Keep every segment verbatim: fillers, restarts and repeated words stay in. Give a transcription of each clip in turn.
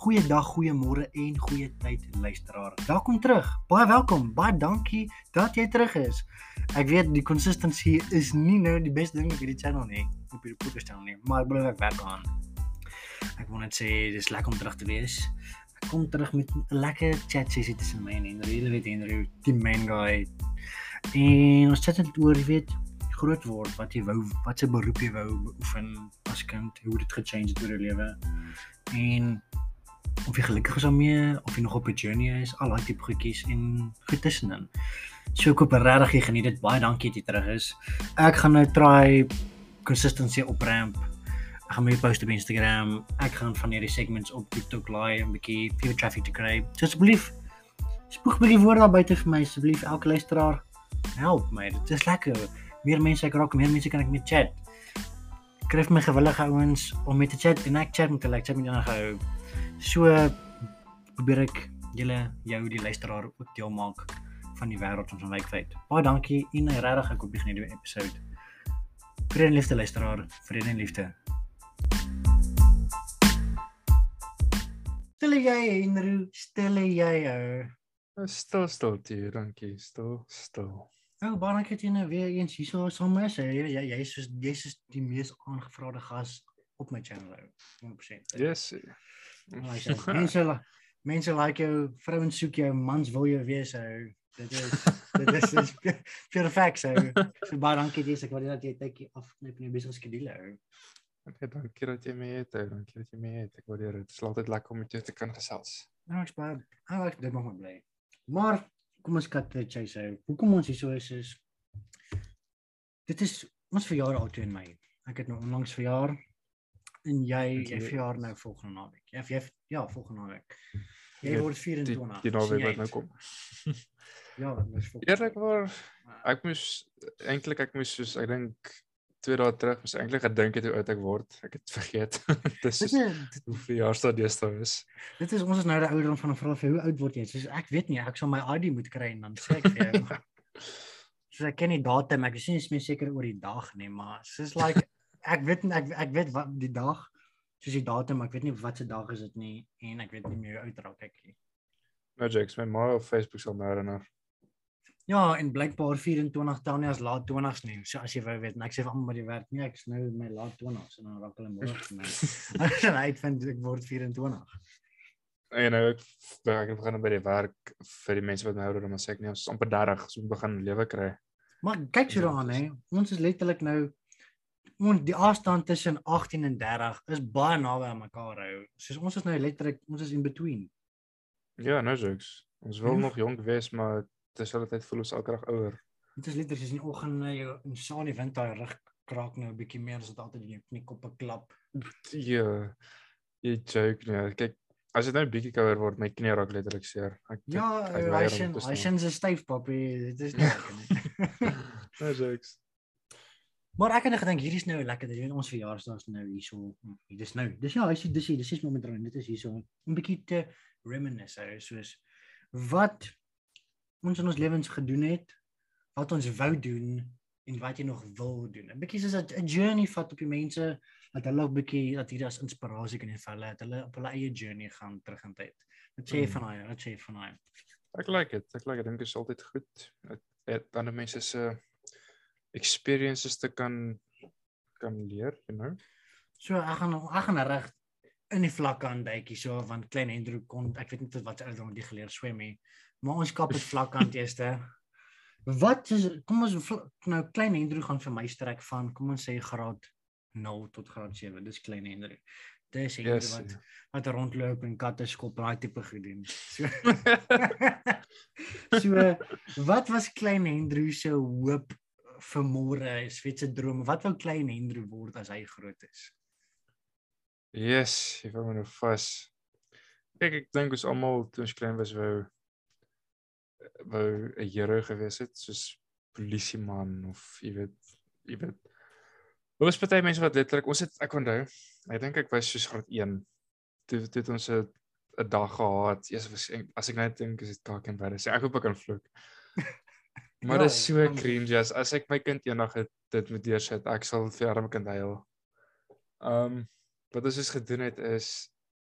Goeiedag, goeiemôre en goeie tyd luisteraar. Welkom terug. Baie welkom. Baie dankie dat jy terug is. Ek weet die consistency is nie nou die beste ding op hierdie channel nie, op hierdie podcast channel nie, maar ek belowe ek werk aan. Ek wil net sê dis lekker om terug te wees. Ek kom terug met 'n lekker chat sessie tussen my en Henry. Jy weet Henry, die main guy. En ons chat net oor, jy weet, groot word, wat jy wou, wat se beroep jy wou beoefen as kind, hoe dit gechange het oor jou lewe. En of jy gelukkig is daarmee, of jy nog op 'n journey is, al daai tipe goedjies en goed tussenin. So ek hoop regtig jy geniet dit. Baie dankie dat jy terug is. Ek gaan nou try consistency opramp. Ek gaan meer post op Instagram. Ek gaan van hierdie segments op TikTok laai, 'n bietjie veel traffic te kry. So asseblief, spoeg 'n bietjie woorde daar buite vir my asseblief, elke luisteraar. Help my. Dit is lekker. Meer mense ek raak, meer mense kan ek mee chat. Kryf my gewillige ouens om met te chat en ek chat met hulle, ek chat met hulle gehou. So probeer ek julle, jou die luisteraar ook deel maak van die wêreld van wykfeit. Baie dankie en regtig ek hoop jy geniet die episode. Vrede en liefde luisteraar, vrede en liefde. Stille jy Henry, stille jy ou. Stil, stil, tie, dankie, stil, stil. Oh, baie dankie dat jy nou weer eens hier so saam is. Jy jy jy is soos jy is die mees aangevraagde gas op my channel ou. honderd persent. Yes. Like, mense mense like jou, vrouens soek jou, mans wil jou wees ou. Dit is dit is dit is pure facts ou. So baie dankie dis ek waardeer dat jy tydjie afknip in jou besige skedule ou. Okay, dankie dat jy my het ou. Dankie dat jy my het. Ek waardeer dit. Dit is altyd lekker om met jou te kan gesels. Nou ek's baie ek dit maak my bly. Maar kom ons kat dit jy sê. Hoekom ons hier so is is dit is ons verjaar al toe in Mei. Ek het nou onlangs verjaar en jy jy verjaar nou volgende naweek. Jy jy ja, volgende naweek. Jy word vyf-en-twintig. Die, die naweek wat nou kom. Ja, dit is volgende. Eerlikwaar, ek moes eintlik ek moes soos ek dink twee dae terug moes eintlik gedink het hoe oud ek word. Ek het vergeet. Dis soos hoe verjaarsdag deesdae is. Dit is ons is nou die ouderdom van 'n vrou vir hoe oud word jy? Soos ek weet nie, ek sal my I D moet kry en dan sê ek vir jou. So ek ken die datum, ek is nie eens meer seker oor die dag nie, maar soos like ek weet ek ek weet wat die dag, soos die datum, ek weet nie wat se dag is dit nie en ek weet nie meer hoe oud raak ek nie. Nou Jakes, my ma op Facebook sal my herinner. Ja, en blykbaar vyf-en-twintig tel nie as laat twintigs nie. So as jy wou weet, en ek sê vir almal by die werk, nee, ek is nou in my laat twintigs en dan raak hulle môre vir my. As jy uitvind ek word vyf-en-twintig. En nou ek ek begin by die werk vir die mense wat my ouer dan sê ek nee, ons is amper dertig, so moet begin lewe kry. Maar kyk so daaraan hè. Ons is letterlik nou ons die afstand tussen agttien en dertig is baie naby aan mekaar hou. Soos ons is nou letterlik ons is in between. Ja, nou Jakes. Ons wil nog jonk wees, maar terselfdertyd voel ons elke dag ouer. Dit is letterlik soos in die oggend jou in saam die wind daai rug kraak nou 'n bietjie meer as dit altyd in jou kniekoppe klap. Ja. Jy joke nee. Kyk, as dit nou 'n bietjie kouer word, my knie raak letterlik seer. Ek Ja, hy sien hy sien se styf papie. Dit is nie lekker nie. Nou Jakes. Maar ek het net gedink hierdie is nou lekker. Jy weet ons verjaarsdag is nou hierso. Dis nou. Dis ja, hy sê dis hier, dis is momentan. Dit is hierso 'n bietjie te reminisce soos wat ons in ons lewens gedoen het, wat ons wou doen en wat jy nog wil doen. 'n Bietjie soos 'n journey vat op die mense dat hulle 'n bietjie dat hierdie as inspirasie kan hê vir hulle, dat hulle op hulle eie journey gaan terug in tyd. Wat sê jy van daai? Wat sê jy van daai? Ek like dit. Ek like dit. Dink is altyd goed. Dit ander mense se experiences te kan kan leer, you know. So ek gaan ek gaan reg in die vlakke aan duikie so want klein Hendro kon ek weet nie tot wat ouderdom die geleer swem nie. Maar ons kap het vlak aan eerste. Wat is kom ons nou klein Hendro gaan vir my strek van kom ons sê graad nul tot graad sewe. Dis klein Hendro. Dis Hendro yes, wat wat rondloop en katte skop daai tipe goed doen. So, so wat was klein Hendro se hoop vir môre? Is weet se droom. Wat wou klein Hendro word as hy groot is? Yes, jy wou my nou vas. Kyk, ek dink ons almal toe ons klein was wou wou 'n hero gewees het, soos polisieman of jy weet, jy weet. Daar was party mense wat letterlik ons het ek onthou, ek dink ek was soos graad een. Toe toe het ons 'n 'n dag gehad. Eers was as ek net dink is dit kak en baie. Ek hoop ek kan vloek. Maar dit is so cringe as, as ek my kind eendag het dit moet deursit, ek sal vir arme kind huil. Um wat ons dus gedoen het is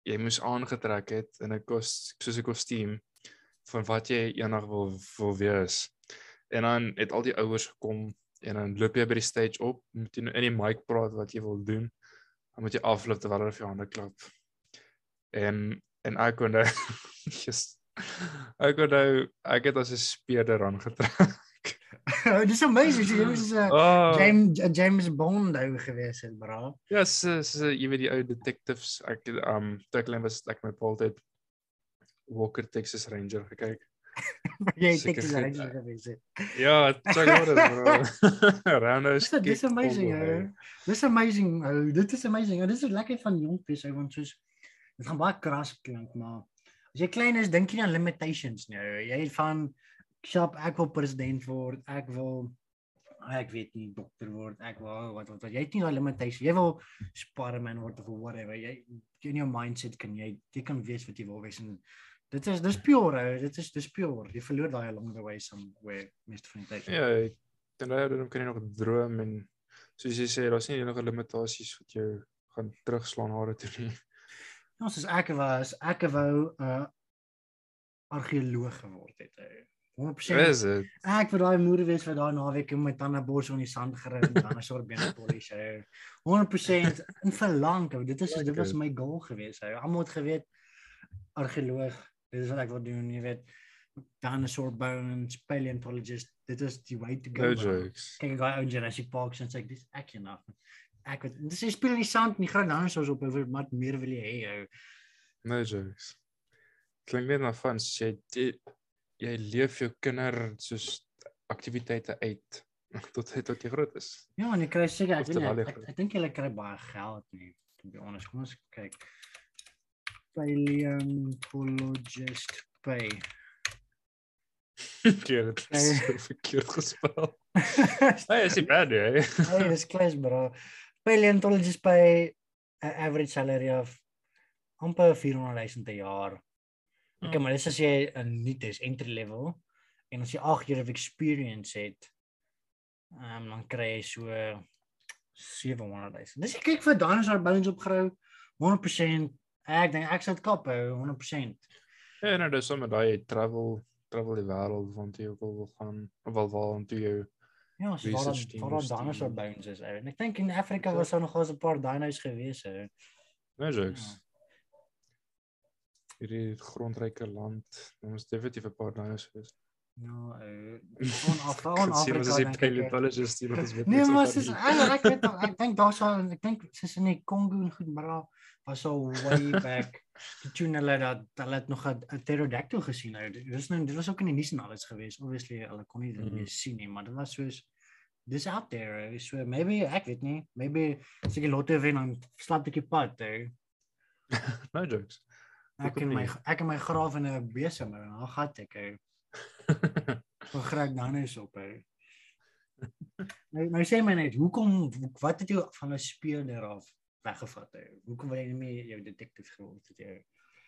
jy moes aangetrek het in 'n kos soos 'n kostuum van wat jy eendag wil wil wees. En dan het al die ouers gekom en dan loop jy by die stage op, moet jy in die mic praat wat jy wil doen. Dan moet jy afloop terwyl hulle vir jou hande klap. En en ek kon nou just, ek kon nou ek het as 'n speurder aangetrek. Dis amazing, jy was 'n Oh, James a James Bond ou gewees het, bro. ja, so, so jy weet die ou detectives, ek het um toe ek klein was ek my pa altyd Walker Texas Ranger gekyk. Jy het Seker Texas goed, Ranger gewees het. Ja, check out it, bro. Rando Dis dis amazing, ou. Dis amazing, ou. Dit is amazing. Dit is lekker van jong wees, ou, want soos dit gaan baie kras klink, maar as jy klein is, dink jy nie aan limitations nie. Ou. Jy het van shop, ek wil president word, ek wil ek weet nie dokter word, ek wil wat wat, wat. Jy het nie daai limitations. Jy wil Spider-Man word of whatever. Jy in jou mindset kan jy jy kan wees wat jy wil wees en dit is dis pure, ou. Dit is dis pure. Jy verloor daai along the way somewhere meeste van die tyd. Ja, ek dink dan kan jy nog droom en soos jy sê, daar's nie enige limitasies wat jou gaan terugslaan hare toe nie. Ja, soos ek was, ek wou 'n uh, argeoloog geword het. ou. honderd persent Is dit? Ek vir daai moeder wees vir daai naweek met my tande bors in die sand gery en dan 'n soort bene polish. ou. honderd persent in verlang. ou. Dit is dit was my goal geweest. ou. Almal het geweet argeoloog, dit is wat ek wil doen, jy weet. Dinosaur bones, paleontologist, dit is die way to go. No bro. jokes. Kyk ek daai ou Jurassic Park en sê ek dis ek enough. Ek weet, dis jy speel in die sand en die groot dinosaurs op, oor wat meer wil jy hê? ou. No jokes. Klink net na van jy jy, jy leef jou kinder soos aktiwiteite uit tot hy tot jy groot is. Ja, en jy kry seker ek Of weet terwyl nie, jy ek, groot- ek dink jy kry baie geld nie. To be honest, kom ons kyk. Paleontologist pay. Keer dit is so verkeerd gespel. Hey, is nie bad nie. hè? Hey, dis klas bro. Paleontologist pay an average salary of amper vierhonderd duisend 'n jaar. Okay, Hmm. maar dis as jy 'n nuut is, entry level en as jy agt jaar of experience het, um, dan kry jy so sewehonderd duisend. Dis ek kyk vir dinosaur bones opgerou, honderd persent. Ek dink ek sou dit kap hou, honderd persent. Ja, nou dis sommer daai travel travel die wêreld want jy ook al wil gaan of wel waar toe jou Ja, so waar research daar team waar daar stuur. dinosaur bones is. ou. En ek dink in Afrika was daar nog al 'n paar dinos gewees. ou. no jokes. Hierdie grondryke land, ons definitief 'n paar dinos wees. Ja, eh on af on Kan sien ons Afrika is die dink ek. paleontologist hier wat ons weet. Nee, niks maar van soos nie. ek ek weet nog, ek dink daar's al ek dink soos in die Kongo en goed, maar daar was al way back die tune hulle dat hulle het nog 'n 'n pterodactyl gesien. ou. Dit was nou dit was ook in die nuus en alles geweest. Obviously hulle kon nie dit Mhm. meer sien nie, maar dit was soos dis out there. ou. So maybe ek weet nie, maybe as ek die lotto wen dan slap ek die pad. ou. No jokes. Ek Hoekom in my nie? ek in my graaf in 'n besem, ou, en dan gat ek. ou. Van graag dan is op. ou. Nou nou sê my net, hoekom wat het jou van 'n speurder af weggevat? ou? Hoekom wil jy nie meer jou detective geword het jy?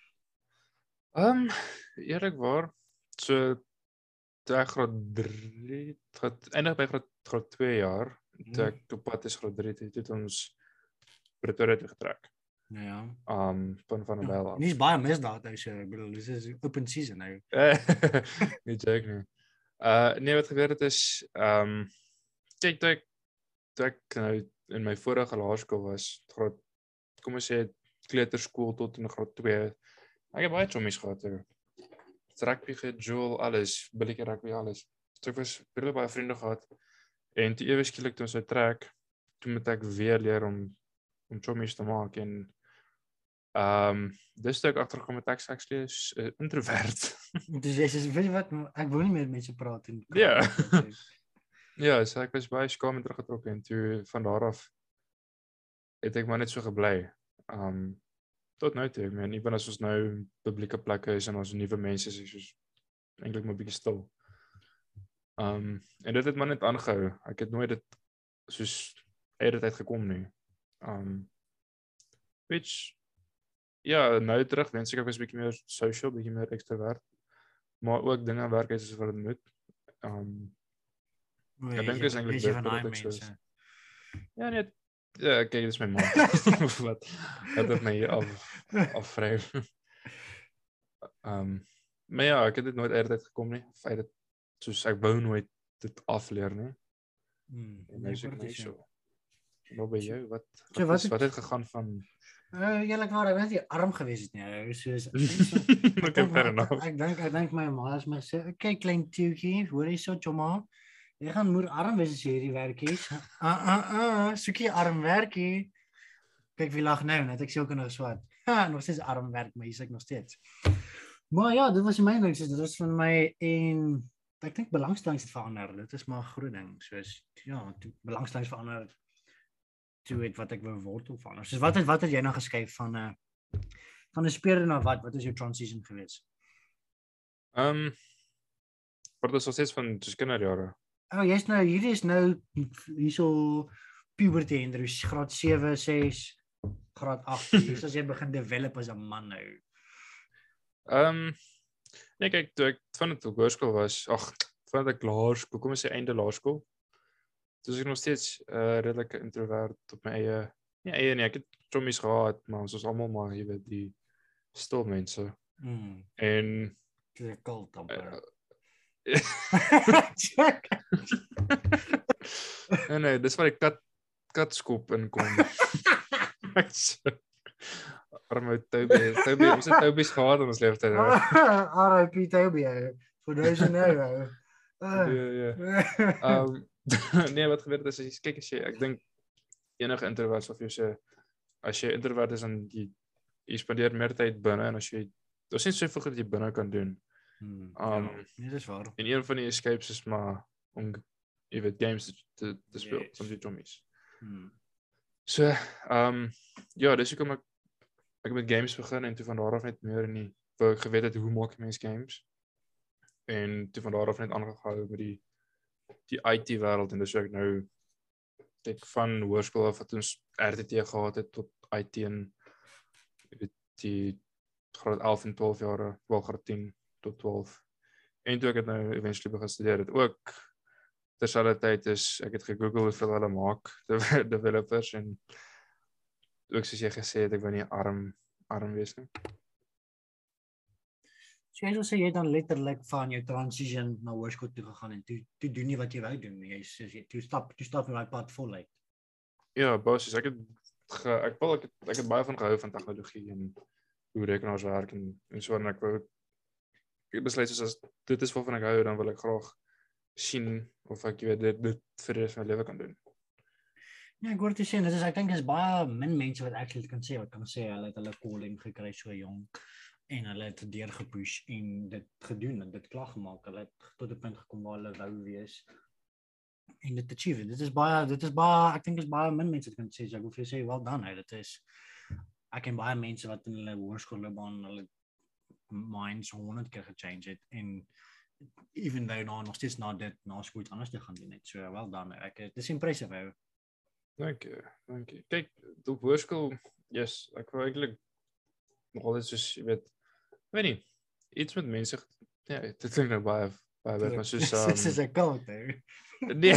Um eerlikwaar, so toe ek graad drie, graad eindig by graad graad twee jaar, toe ek op pad is graad drie, toe het ons Pretoria toe getrek. Nou ja. Um van van 'n Ja, byl af. nie is baie misdaad ou so, ek bedoel dis is open season nou. Nie joke nie. Uh nee, wat gebeur het is um kyk toe ek toe ek nou in my vorige laerskool was, graad kom ons sê kleuterskool tot in graad twee. Ek het baie chommies gehad. ou. Rugby gejoel alles, billetjie rugby alles. So ek was baie baie vriende gehad. En toe ewe skielik toe ons uit trek, toe moet ek weer leer om om chommies te maak en um dis toe ek agtergekom het ek actually is uh, introvert. Dis jy sê weet jy wat ek wil nie meer met mense praat en Ja. Ja, so ek was baie skaam en teruggetrek en toe van daar af het ek maar net so gebly. Um tot nou toe, ek meen, ewen as ons nou in publieke plekke is en ons nuwe mense is, is soos eintlik maar bietjie stil. Um en dit het maar net aangehou. Ek het nooit dit soos eerder tyd gekom nie. Um which ja, nou terug wens ek ek was bietjie meer social, bietjie meer ekstrovert. Maar ook dinge werk uit soos wat dit moet. Um Ek dink is eintlik jy van beter daai dat ek so mense. is. Ja, nee, Ja, kyk, dis my man. wat wat het my hier af afvryf. Ehm maar ja, ek het dit nooit eerder gekom nie. Feit dit soos ek wou nooit dit afleer nie. Hmm, En nou nee, is ek word nou dit so. so. Wat by jou? Wat So, wat, wat is, het- wat het gegaan van Uh, Eerlik waar, ek was nie arm gewees het nie. Ou, soos ek dink so, ek Okay, dink fair my- enough. ek ek dink ek dink my ma het my gesê, "Oké klein toetjie, hoor jy so chomma? Jy gaan moer arm wees as jy hierdie werkies." Ah ah ah, soek jy arm werkie. Kyk wie lag nou, net ek sê ook nog swat. Ha, nog steeds arm werk, maar hier's ek nog steeds. Maar ja, dit was my ding, so dit was van my en ek dink belangstellings het verander. Dit is maar 'n groot ding, soos ja, toe belangstellings verander toe het wat ek wou word of verander. Soos wat het wat het jy nou geskuif van 'n uh, van 'n speler na wat? Wat is jou transition gewees? Ehm um, wat is steeds van soos kinderjare? Oh, jy's nou hierdie is nou hierso puberty en dus graad sewe, ses, graad agt. Hier's as jy begin develop as 'n man nou. Ehm um, nee, kyk, toe ek van dit op hoërskool was, ag, van dit ek laerskool, kom ons sê einde laerskool. Toe was ek nog steeds 'n uh, redelike introvert op my eie. Nee, eie nie, ek het chommies gehad, maar ons was almal maar, jy weet, die stil mense. Mm, En dit is cold amper. uh, Check. nee, nee, dis waar die kat katskop inkom. Ek so- Arme Toby, Toby, ons het Toby's gehad in ons lewenstyd. ou. R I P Toby. ou. For those who know. ou. Ah. Ja, ja. Ehm nee, wat gebeur het is as jy kyk as jy ek dink enige introvert sal vir jou sê as jy introvert is dan jy, jy spandeer meer tyd binne en as jy daar's nie soveel goed wat jy binne kan doen. Hmm, Um, ja, nee, dis waar. En een van die escapes is maar om jy weet games te te, te speel Yes. soms die chommies. Hmm. So, ehm um, ja, dis hoekom ek ek het met games begin en toe van daar af net meer in die wou ek geweet het hoe maak mense games. En toe van daar af net aangehou met die die I T wêreld en dis hoe ek nou ek van hoërskool af wat ons R T T gehad het tot I T en jy weet die graad elf en twaalf jare, wel graad tien tot twaalf. En toe ek het nou eventually begin studeer het ook terselfdertyd is ek het gegoogel hoeveel hulle maak de developers en ook soos jy gesê het ek wou nie arm arm wees nie. So jy sou sê jy het dan letterlik van jou transition na hoërskool toe gegaan en toe toe doen nie wat jy wou doen nie. Jy sê jy toe stap toe stap jy daai pad voluit. Ja, basies ek het ge, ek wil ek het, ek het baie van gehou van tegnologie en hoe rekenaars werk en en so en ek wou ek het besluit soos as dit is waarvan ek hou dan wil ek graag sien of ek weet dit dit vir die res van my lewe kan doen. Ja, ek hoor dit sê dit is ek dink is baie min mense wat actually kan sê wat kan sê hulle het hulle calling gekry so jonk en hulle het deur gepush en dit gedoen en dit klaar gemaak. Hulle het tot 'n punt gekom waar hulle wou wees en dit achieve. Dit is baie dit is baie ek dink is baie min mense wat kan sê so ek wil vir jou sê well done. Hey, dit is ek ken baie mense wat in hulle hoërskoolloopbaan hulle minds honderd keer gechange het en even though nou nog steeds na dit na skool iets anders te gaan doen het. So well done. Ek dit is impressive. Ou. Dankie, dankie. Kyk, op hoërskool, yes, ek wou eintlik nog altyd soos jy weet, ek weet nie, iets met mense ja, dit klink nou baie baie baie maar soos Dit is um, 'n cult hè. nee.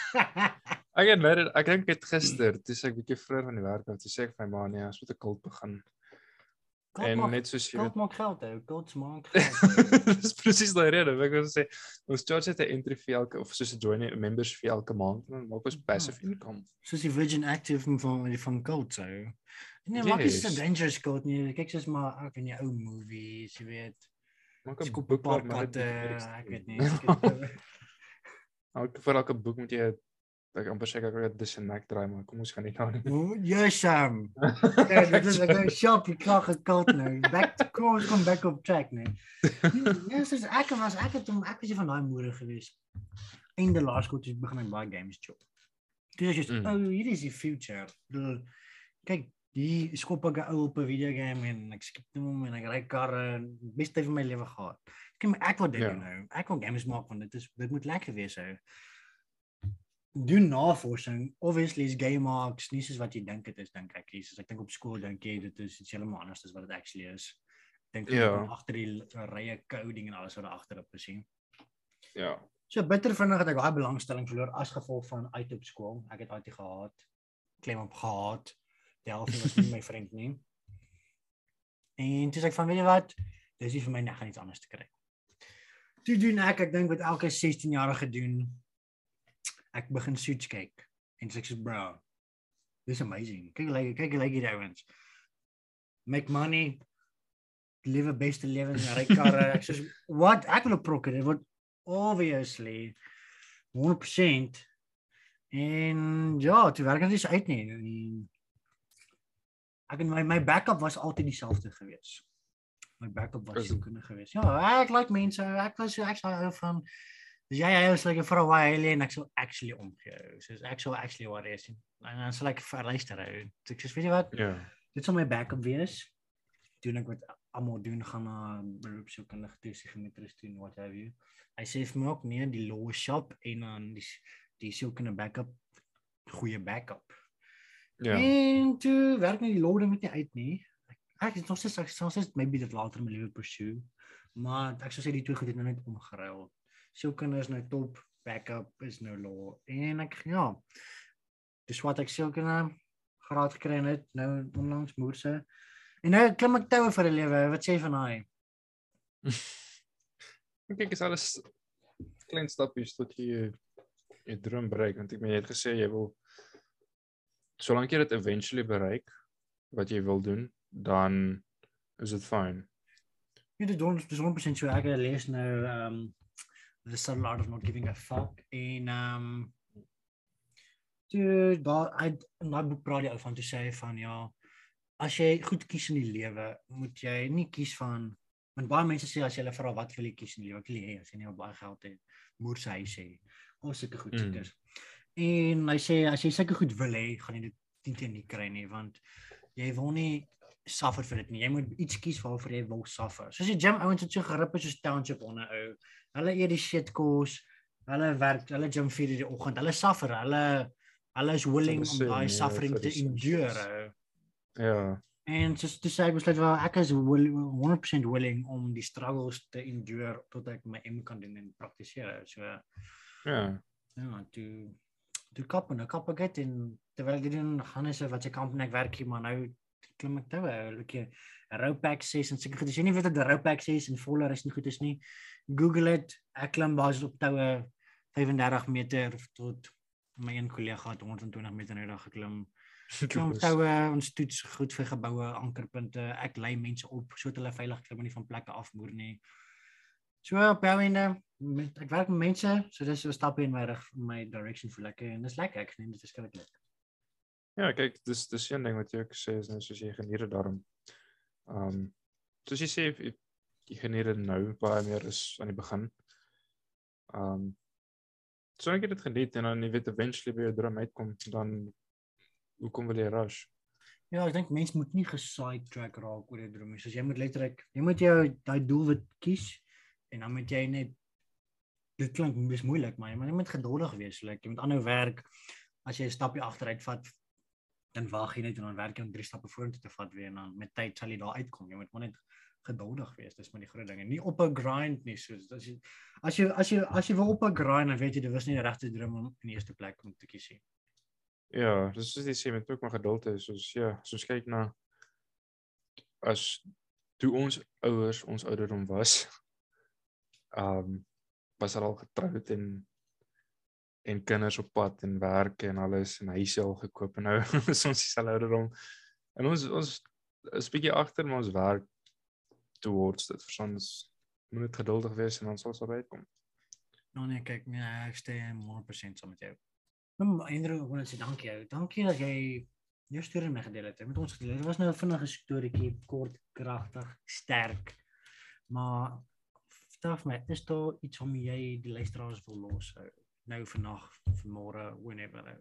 Ek het net ek dink dit gister, dis ek bietjie vroeër van die werk af, toe sê ek vir my ma nee, ons moet 'n kult begin. Cult En maak- net soos jy Cult weet maak geld hè. Cult maak geld. dis presies daai rede. Ek wil sê ons charge het 'n entry fee elke of soos 'n join members fee elke maand en dan maak ons passive income. Soos die Virgin Active van die van cult so. Nee, maak nie so Yes. dangerous cult nie. Kyk soos maar ek weet nie ou movies, jy weet. Maak 'n Skoop 'n boek paar waar maar katte, ek weet nie. nie. Elke vir elke boek moet jy ek amper seker ek het dis 'n nek draai maar kom ons gaan nie nou nie. O, ja, Sam. Ja, dit is ek dink shop die klaar gekult nou. Back to course, kom back op track nee. Ja, soos ek was ek het hom ek was jy van daai moeder gewees. Einde laerskool toe begin ek baie games job. Toe is jy Mm. oh, hier is die future. Bedoel, kyk, die skop ek 'n ou op 'n videogame en ek skip hom en ek ry karre, beste tyd van my lewe gehad. Ek maar ek wil dit Ja. doen nou. Ek wil games maak want dit is dit moet lekker wees hou. Doen navorsing. Obviously is game marks nie soos wat jy dink dit is dink ek. Jesus, ek dink op skool dink jy dit is iets heeltemal anders as wat dit actually is. Ek dink Ja. agter die rye coding en alles wat daar agter op is. Ja. So bitter vinnig het ek baie belangstelling verloor as gevolg van uit op skool. Ek het I T gehad. klem op gehaat. Die helfte was nie my vriend nie. En toe sê ek van, weet jy wat, dis nie vir my, ek gaan iets anders te kry. Toe doen ek, ek dink wat elke sestien-jarige doen, ek begin Suits kyk. En toe sê ek so, bro, this is amazing. Kyk, kyk, kyk, kyk hierdie ouens. Make money, lewe beste lewens, ry karre. Ek sê, what? Ek wil 'n prokker, dit word obviously honderd persent. En ja, toe werk dit nie so uit nie. En ek en my my backup was altyd dieselfde gewees. My backup was sielkunde gewees. Ja, ek like mense. Ek was ek sou hou van dis jy hy was like 'n vrou waar hy en ek sou actually omgee. So ek sou actually wat is. En dan sou ek verluister hou. Ek sê, weet jy wat? Ja. Dit sal my backup wees. Doen ek wat almal doen, gaan na beroepsielkundige toe, psigometris doen, what have you. Hy sê vir my ook nee, die law shop en dan die die sielkunde backup, goeie backup. Ja. En toe werk nie die law ding met nie uit nie. Ek is nog steeds ek sal sê maybe dit later in my lewe pursue, maar ek sou sê die twee goed het nou net omgeruil. Sielkunde is nou top, backup is nou law. En ek ja. Dis wat ek sielkunde graad gekry het nou onlangs moerse. En nou klim ek toue vir 'n lewe. Wat sê jy van daai? Kyk, is alles klein stappies tot jy jy droom bereik, want ek meen jy het gesê jy wil solank jy dit eventually bereik wat jy wil doen, dan is dit fyn. Ja, dit doen dis honderd persent so ek lees nou um The Subtle Art of Not Giving a Fuck en um toe daar uit in daai boek praat jy ou van toe sê van ja, as jy goed kies in die lewe, moet jy nie kies van want baie mense sê as jy hulle vra wat wil jy kies in die lewe, ek wil hê as jy nie baie geld het, moerse huis hê, of sulke goed seker. Mm. En hy sê as jy sulke goed wil hê, gaan jy dit nie teen nie kry nie, want jy wil nie suffer vir dit nie. Jy moet iets kies waarvoor jy wil suffer. Soos die gym ouens het so gerip het soos township onder ou. Hulle eet die shit kos, hulle werk, hulle gym vier in die oggend. Hulle suffer, hulle hulle is willing om daai suffering te endure. Ja. En soos toe sê ek besluit wel ek is honderd persent willing om die struggles te endure tot ek my M kan doen en praktiseer. So ja. Ja, toe toe kap en nou kap ek dit en terwyl ek dit doen gaan is wat se kamp en ek werk hier maar nou klim ek toue, 'n bietjie Roupac ses en seker goed. As jy nie weet wat 'n Roupac ses en volle is nie goed is nie, Google dit. Ek klim basies op toue vyf-en-dertig meter tot my een kollega het honderd en twintig meter nou dag geklim. Klim toue, ons toets goed vir geboue, ankerpunte. Ek lei mense op sodat hulle veilig klim en nie van plekke afmoer nie. So op jou ende, ek werk met mense, so dis so 'n stap in my rig, my direction vir lekker en dis lekker. Ek neem dit verskriklik lekker. Ja, kyk, dis dis een ding wat jy ook sê is nou soos jy geniet dit daarom. Ehm um, soos jy sê jy, jy geniet dit nou baie meer as aan die begin. Ehm um, solank jy dit geniet en dan jy weet eventually by jou droom uitkom, dan hoekom wil jy rush? Ja, ek dink mense moet nie gesidetrack raak oor jou drome. Soos jy moet letterlik, jy moet jou daai doelwit kies en dan moet jy net dit klink dis moeilik, maar jy moet geduldig wees. Like, jy moet aanhou werk. As jy 'n stapie agteruit vat, dan wag jy net en dan werk jy om drie stappe vorentoe te vat weer en dan met tyd sal jy daar uitkom. Jy moet maar net geduldig wees. Dis maar die groot ding. En nie op 'n grind nie, soos as jy as jy as jy as jy wil op 'n grind, dan weet jy dit was nie die regte droom om in die eerste plek om te kies nie. Ja, dis soos jy sê met ook maar geduld hê, soos ja, soos kyk na as toe ons ouers ons ouderdom was. Ehm um, was hulle al getroud en en kinders op pad en werk en alles en huise al gekoop en nou is ons dieselfde ouderdom. En ons ons is bietjie agter maar ons werk towards dit. Versons moet net geduldig wees en dan sal dit uitkom. Nou nee, kyk, nee, ek stem honderd persent saam met jou. Nou, Andrew, ek wil net sê dankie jou. Dankie dat jy jou storie met my gedeel het. Met ons gedeel het. Dit was nou 'n vinnige storieetjie, kort, kragtig, sterk. Maar vertel vir my, is daar iets om jy die luisteraars wil los? Nou vandag, vanmôre, whenever.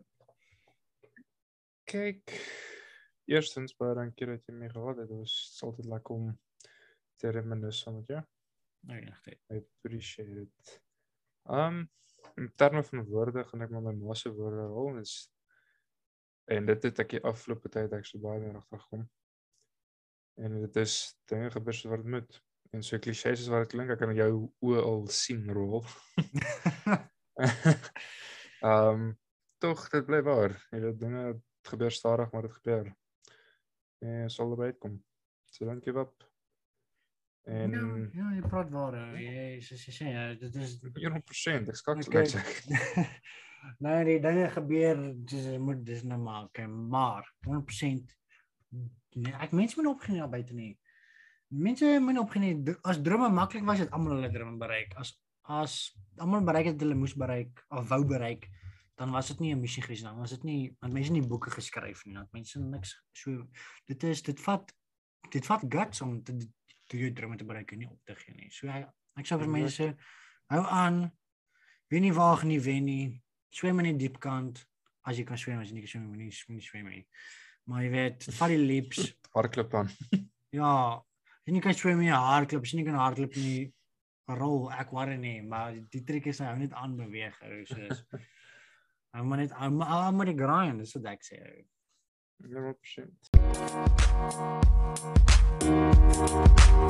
Kyk, eerstens baie dankie dat jy my gehad het. Dit was altyd lekker om te reminisce saam met jou. Nou ja, dit. I appreciate it. Um in terme van woorde gaan ek maar my ma se woorde rol is en dit het ek die afgelope tyd ek so baie meer agtergekom. En dit is dinge gebeur so wat dit moet. En so klisjées is wat dit klink, ek kan jou oë al sien rol. um tog dit bly waar. Jy weet dinge Het gebeur stadig, maar dit gebeur. En sal er uitkom. So don't give up. En Ja, ja, jy praat waar. ou. Jy soos jy sê, ja, dit is honderd persent, ek skak Okay. sê. Nou die dinge gebeur, dis moet dis nou maar, okay, maar honderd persent nee, ek mense moet opgee daar buite nie. Mense moet opgee nie. As drome maklik was, het almal hulle drome bereik. As as almal bereik het hulle moes bereik of wou bereik, dan was dit nie 'n missie gewees nie. Dan was dit nie, want mense het nie boeke geskryf nie. Dat mense niks so dit is dit vat dit vat guts om te toe jou drome te bereik en nie op te gee nie. So ek, ek sou vir mense hou aan. Wen nie waag nie, wen nie. Swem in die diep kant. As jy kan swem, as jy nie kan swem, moenie moenie swem nie. Maar jy weet, vat die leaps. Hardloop dan. Ja, as jy nie kan swem nie, hardloop. As jy nie kan hardloop nie, rol, ek worry nie, maar die trick is hou net aan beweeg, ou, soos hou maar net hou maar hou maar die grind, dis wat ek sê. ou. honderd persent.